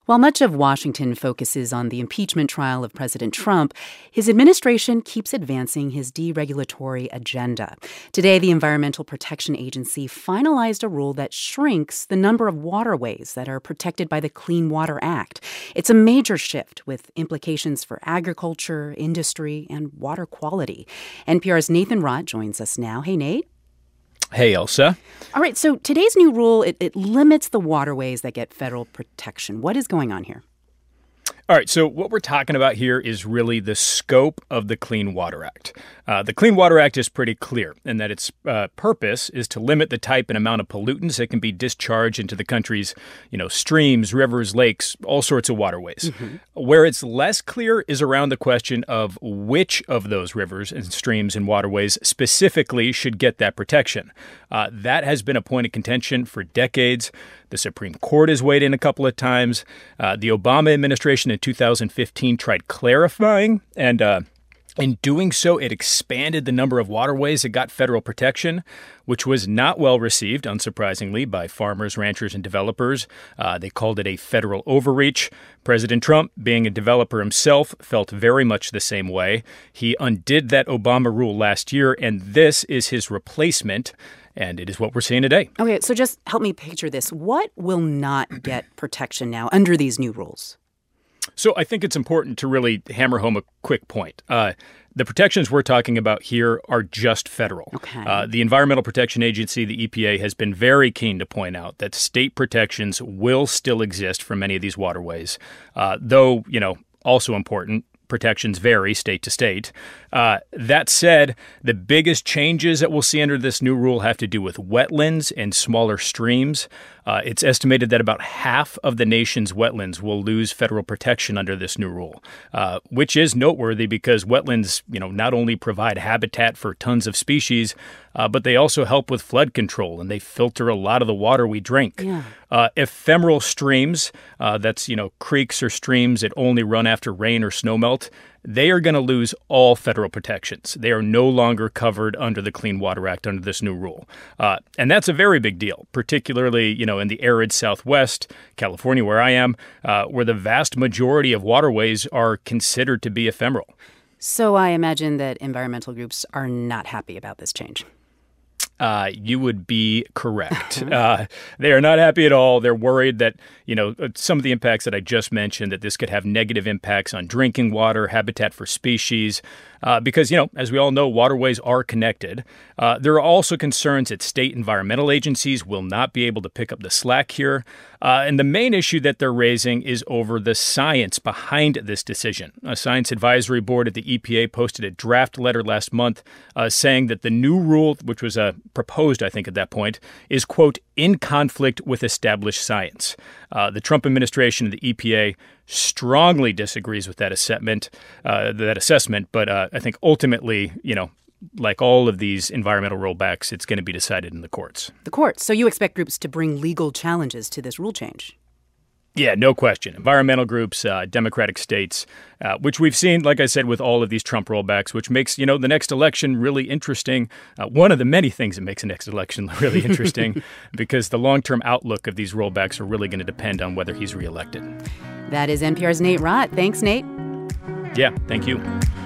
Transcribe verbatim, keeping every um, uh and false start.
While much of Washington focuses on the impeachment trial of President Trump, his administration keeps advancing his deregulatory agenda. Today, the Environmental Protection Agency finalized a rule that shrinks the number of waterways that are protected by the Clean Water Act. It's a major shift with implications for agriculture, industry, and water quality. N P R's Nathan Rott joins us now. Hey, Nate. Hey, Elsa. All right, so today's new rule, it, it limits the waterways that get federal protection. What is going on here? All right, so what we're talking about here is really the scope of the Clean Water Act. Uh, the Clean Water Act is pretty clear in that its uh, purpose is to limit the type and amount of pollutants that can be discharged into the country's, you know, streams, rivers, lakes, all sorts of waterways. Mm-hmm. Where it's less clear is around the question of which of those rivers and streams and waterways specifically should get that protection. Uh, that has been a point of contention for decades. The Supreme Court has weighed in a couple of times. Uh, the Obama administration in two thousand fifteen tried clarifying, and uh, in doing so, it expanded the number of waterways that got federal protection, which was not well received, unsurprisingly, by farmers, ranchers, and developers. Uh, they called it a federal overreach. President Trump, being a developer himself, felt very much the same way. He undid that Obama rule last year, and this is his replacement. And it is what we're seeing today. Okay, so just help me picture this. What will not get protection now under these new rules? So I think it's important to really hammer home a quick point. Uh, the protections we're talking about here are just federal. Okay. Uh, the Environmental Protection Agency, the E P A, has been very keen to point out that state protections will still exist for many of these waterways, uh, though, you know, also important. Protections vary state to state. Uh, that said, the biggest changes that we'll see under this new rule have to do with wetlands and smaller streams. Uh, it's estimated that about half of the nation's wetlands will lose federal protection under this new rule, uh, which is noteworthy because wetlands, you know, not only provide habitat for tons of species, uh, but they also help with flood control, and they filter a lot of the water we drink. Yeah. Uh, ephemeral streams, uh, that's, you know, creeks or streams that only run after rain or snowmelt, they are going to lose all federal protections. They are no longer covered under the Clean Water Act under this new rule. Uh, and that's a very big deal, particularly, you know, in the arid Southwest, California, where I am, uh, where the vast majority of waterways are considered to be ephemeral. So I imagine that environmental groups are not happy about this change. Uh, you would be correct. uh, they are not happy at all. They're worried that, you know, some of the impacts that I just mentioned, that this could have negative impacts on drinking water, habitat for species, uh, because, you know, as we all know, waterways are connected. Uh, there are also concerns that state environmental agencies will not be able to pick up the slack here. Uh, and the main issue that they're raising is over the science behind this decision. A science advisory board at the E P A posted a draft letter last month uh, saying that the new rule, which was uh, proposed, I think, at that point, is, quote, in conflict with established science. Uh, the Trump administration and the E P A strongly disagrees with that assessment, uh, that assessment. But uh, I think ultimately, you know, like all of these environmental rollbacks, it's going to be decided in the courts. The courts. So you expect groups to bring legal challenges to this rule change? Yeah, no question. Environmental groups, uh, Democratic states, uh, which we've seen, like I said, with all of these Trump rollbacks, which makes, you know, the next election really interesting. Uh, one of the many things that makes the next election really interesting, because the long-term outlook of these rollbacks are really going to depend on whether he's reelected. That is N P R's Nate Rott. Thanks, Nate. Yeah, thank you.